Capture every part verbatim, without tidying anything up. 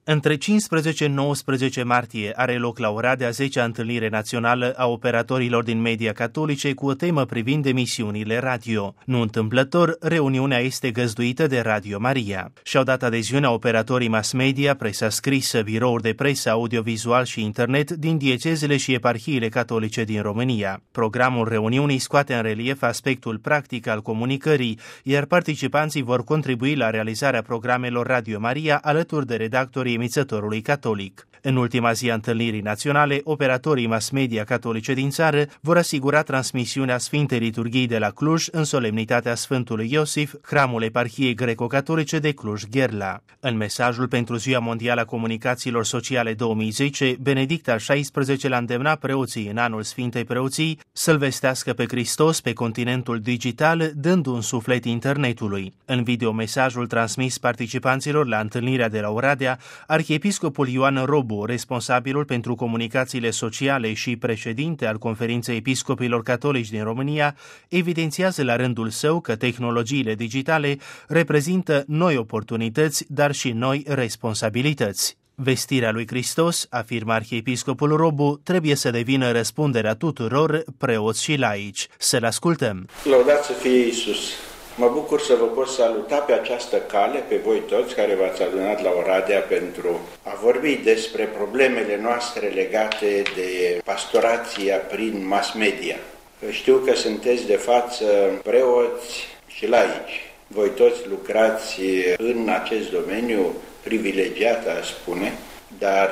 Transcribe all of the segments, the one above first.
Între cincisprezece și nouăsprezece martie are loc la Oradea a zecea întâlnire națională a operatorilor din media catolice cu o temă privind emisiunile radio. Nu întâmplător, reuniunea este găzduită de Radio Maria. Și-au dat adeziunea operatorii mass media, presa scrisă, birouri de presă, audiovizual și internet din diecezele și eparhiile catolice din România. Programul reuniunii scoate în relief aspectul practic al comunicării, iar participanții vor contribui la realizarea programelor Radio Maria alături de redactorii emițătorului catolic. În ultima zi a întâlnirii naționale, operatorii mass media catolice din țară vor asigura transmisiunea Sfintei Liturghii de la Cluj în solemnitatea Sfântului Iosif, hramul eparhiei greco-catolice de Cluj-Gherla. În mesajul pentru Ziua Mondială a Comunicațiilor Sociale două mii zece, Benedict al șaisprezecelea-lea îndemna preoții în anul Sfintei Preoții să-L vestească pe Hristos pe continentul digital, dând un suflet internetului. În videomesajul transmis participanților la întâlnirea de la Oradea, arhiepiscopul Ioan Robu, responsabilul pentru comunicațiile sociale și președinte al Conferinței Episcopilor Catolici din România, evidențiază la rândul său că tehnologiile digitale reprezintă noi oportunități, dar și noi responsabilități. Vestirea lui Hristos, afirmă arhiepiscopul Robu, trebuie să devină răspunderea tuturor, preoți și laici. Să-L ascultăm. Lăudați să fie Iisus! Mă bucur să vă pot saluta pe această cale, pe voi toți care v-ați adunat la Oradea pentru a vorbi despre problemele noastre legate de pastorația prin mass media. Știu că sunteți de față preoți și laici. Voi toți lucrați în acest domeniu privilegiat, aș spune, dar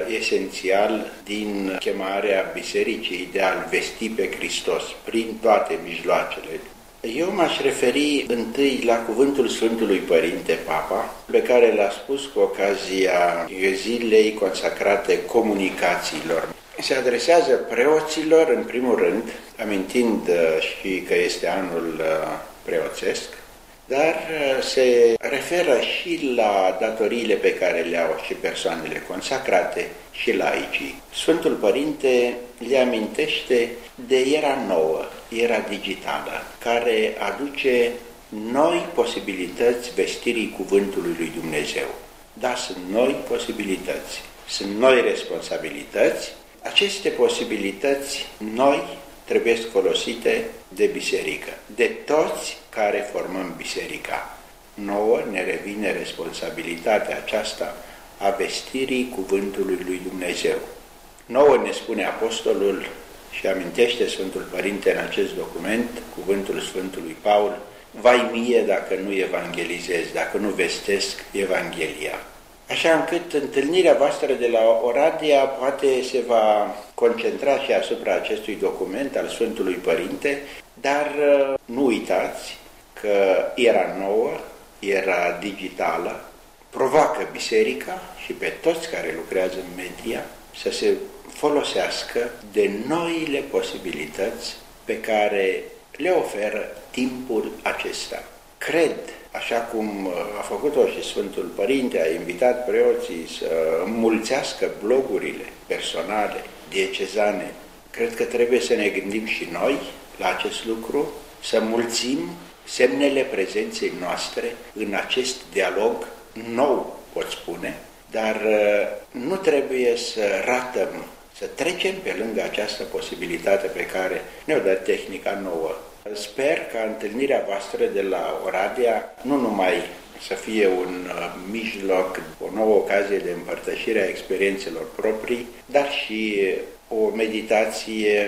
esențial din chemarea bisericii de a-L vesti pe Hristos prin toate mijloacele. Eu m-aș referi întâi la cuvântul Sfântului Părinte Papa, pe care l-a spus cu ocazia zilei consacrate comunicațiilor. Se adresează preoților, în primul rând, amintind și că este anul preoțesc, dar se referă și la datoriile pe care le au și persoanele consacrate și laicii. Sfântul Părinte le amintește de era nouă, era digitală, care aduce noi posibilități vestirii cuvântului lui Dumnezeu. Da, sunt noi posibilități, sunt noi responsabilități. Aceste posibilități noi trebuie folosite de biserică, de toți care formăm biserica. Nouă ne revine responsabilitatea aceasta a vestirii cuvântului lui Dumnezeu. Nouă ne spune apostolul și amintește Sfântul Părinte în acest document, cuvântul Sfântului Paul: vai mie dacă nu evangelizez, dacă nu vestesc Evanghelia. Așa încât întâlnirea voastră de la Oradea poate se va concentra și asupra acestui document al Sfântului Părinte, dar nu uitați că era nouă, era digitală, provoacă biserica și pe toți care lucrează în media să se folosească de noile posibilități pe care le oferă timpul acesta. Cred, așa cum a făcut-o și Sfântul Părinte, a invitat preoții să înmulțească blogurile personale, diecezane, cred că trebuie să ne gândim și noi la acest lucru, să mulțim semnele prezenței noastre în acest dialog nou, pot spune, dar nu trebuie să ratăm, să trecem pe lângă această posibilitate pe care ne-o dă tehnica nouă. Sper ca întâlnirea voastră de la Oradea nu numai să fie un mijloc, o nouă ocazie de împărtășire a experiențelor proprii, dar și o meditație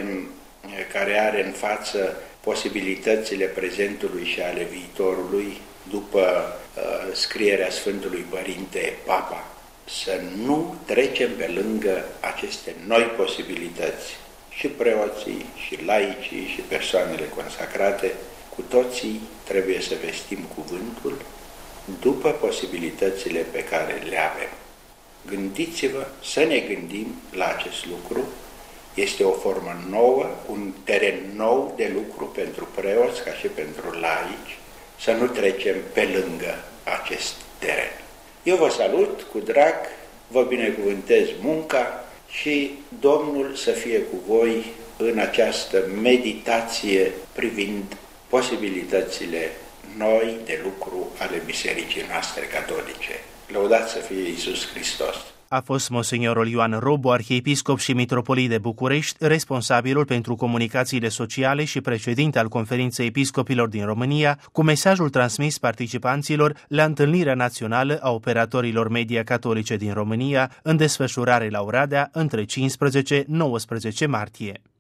care are în față posibilitățile prezentului și ale viitorului după uh, scrierea Sfântului Părinte Papa. Să nu trecem pe lângă aceste noi posibilități. Și preoții, și laicii, și persoanele consacrate, cu toții trebuie să vestim cuvântul după posibilitățile pe care le avem. Gândiți-vă să ne gândim la acest lucru. Este o formă nouă, un teren nou de lucru pentru preoți ca și pentru laici, să nu trecem pe lângă acest teren. Eu vă salut cu drag, vă binecuvântez munca și Domnul să fie cu voi în această meditație privind posibilitățile noi de lucru ale bisericii noastre catolice. Lăudat să fie Iisus Hristos! A fost monsignorul Ioan Robu, arhiepiscop și mitropolit de București, responsabilul pentru comunicațiile sociale și președinte al Conferinței Episcopilor din România, cu mesajul transmis participanților la întâlnirea națională a operatorilor media catolice din România, în desfășurare la Oradea între cincisprezece și nouăsprezece martie.